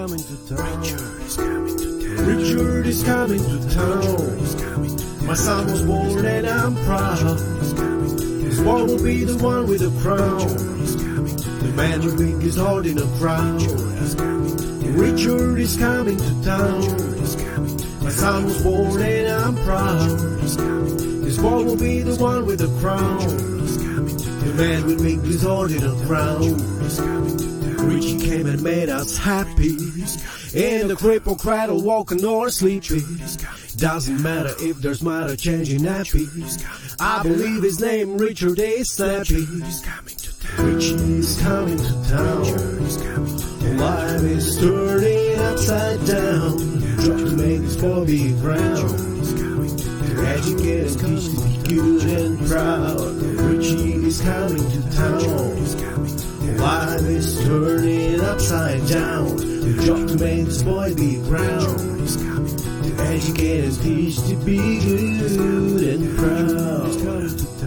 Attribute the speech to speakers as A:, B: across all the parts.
A: coming to town. Richard is coming to town. My son was born and I'm proud. This boy will be the one with the crown. The man with biggest heart in a crowd. Richard is coming to town. My son was born and I'm proud. This boy will be the one with the crown. The man with biggest heart in a crowd. Richie came and made us happy. In the cripple cradle, walking or sleepy. Doesn't matter if there's matter changing nappies. I believe his name Richard is snappy. Richie is coming to town. Life is turning upside down. Drop to make this boy be proud. Educate and teach to be good and proud. Richie is coming to town. Life is turning upside down. Drop to make this boy be proud. Educate and teach to be good and proud.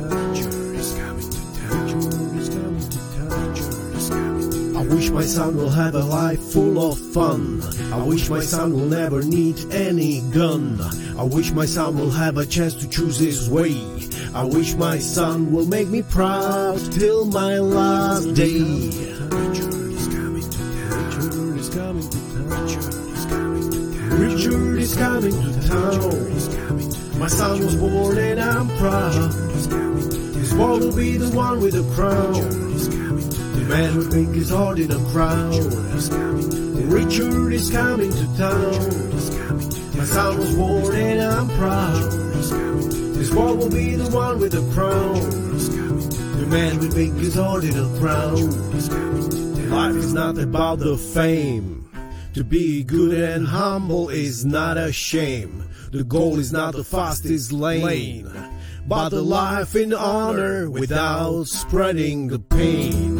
A: I wish my son will have a life full of fun. I wish my son will never need any gun. I wish my son will have a chance to choose his way. I wish my son will make me proud till my last day. Richard is coming to town. Richard is coming to town. Richard is coming to town. My son was born and I'm proud. His boy will be the one with the crown. The man with biggest heart in a crowd. Richard is coming to town. My son was born and I'm proud. This boy will be the one with the crown. The man with biggest heart in a crowd. Life is not about the fame. To be good and humble is not a shame. The goal is not the fastest lane, but the life in honor without spreading the pain.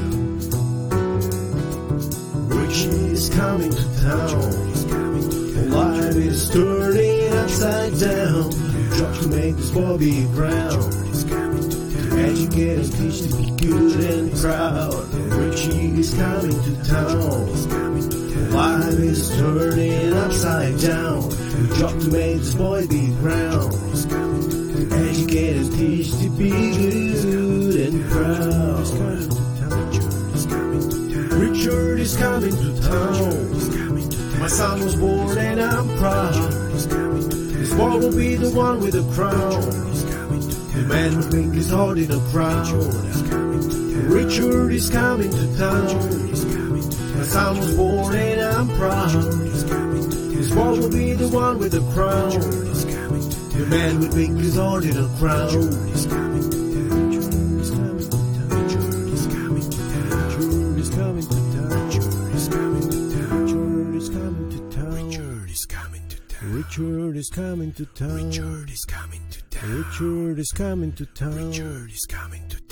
A: Richie is coming to town. Life is turning upside down. Drop to make this boy be proud. Educate and teach to be good and proud. Richie is coming to town. Life is turning upside down. Drop to make this boy be proud. Educate and teach to be good and proud. Richard is coming to town. My son was born and I'm proud. This boy will be the one with the crown. The man with biggest heart in a crowd. Richard is coming to town. My son was born and I'm proud. This boy will be the one with the crown. The man with biggest heart in a crowd. Richard is coming to town. Richard is coming to town. Richard is coming to town. Richard is coming to town.